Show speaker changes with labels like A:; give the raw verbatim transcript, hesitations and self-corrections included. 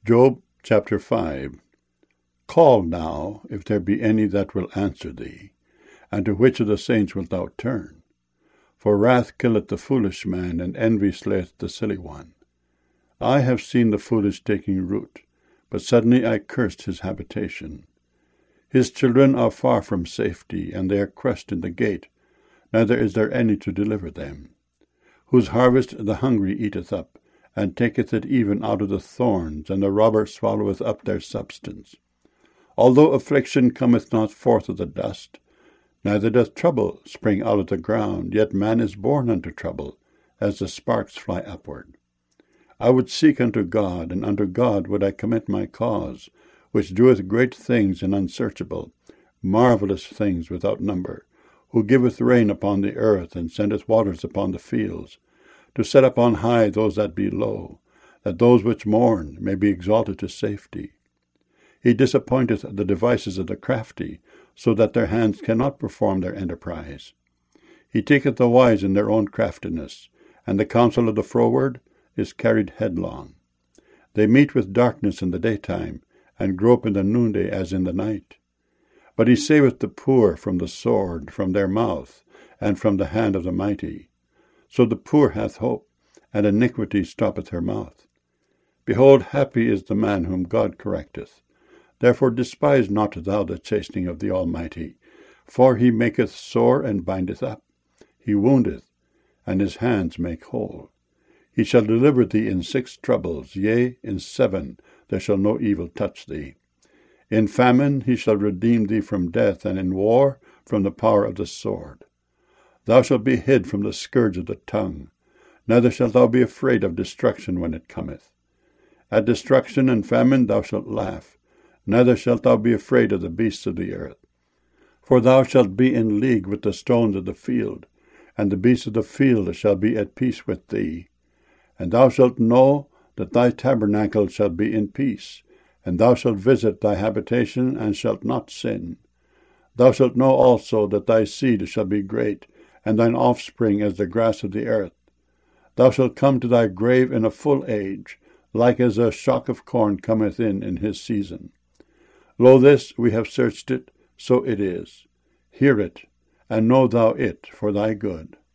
A: Job chapter five. Call now, if there be any that will answer thee, and to which of the saints wilt thou turn? For wrath killeth the foolish man, and envy slayeth the silly one. I have seen the foolish taking root, but suddenly I cursed his habitation. His children are far from safety, and they are crushed in the gate, neither is there any to deliver them. Whose harvest the hungry eateth up, and taketh it even out of the thorns, and the robber swalloweth up their substance. Although affliction cometh not forth of the dust, neither doth trouble spring out of the ground, yet man is born unto trouble, as the sparks fly upward. I would seek unto God, and unto God would I commit my cause, which doeth great things and unsearchable, marvellous things without number, who giveth rain upon the earth, and sendeth waters upon the fields, to set up on high those that be low, that those which mourn may be exalted to safety. He disappointeth the devices of the crafty, so that their hands cannot perform their enterprise. He taketh the wise in their own craftiness, and the counsel of the froward is carried headlong. They meet with darkness in the daytime, and grope in the noonday as in the night. But he saveth the poor from the sword, from their mouth, and from the hand of the mighty. So the poor hath hope, and iniquity stoppeth her mouth. Behold, happy is the man whom God correcteth. Therefore despise not thou the chastening of the Almighty, for he maketh sore and bindeth up. He woundeth, and his hands make whole. He shall deliver thee in six troubles, yea, in seven there shall no evil touch thee. In famine he shall redeem thee from death, and in war from the power of the sword. Thou shalt be hid from the scourge of the tongue, neither shalt thou be afraid of destruction when it cometh. At destruction and famine thou shalt laugh, neither shalt thou be afraid of the beasts of the earth. For thou shalt be in league with the stones of the field, and the beasts of the field shall be at peace with thee. And thou shalt know that thy tabernacle shall be in peace, and thou shalt visit thy habitation, and shalt not sin. Thou shalt know also that thy seed shall be great, and thine offspring as the grass of the earth. Thou shalt come to thy grave in a full age, like as a shock of corn cometh in in his season. Lo, this we have searched it, so it is. Hear it, and know thou it for thy good.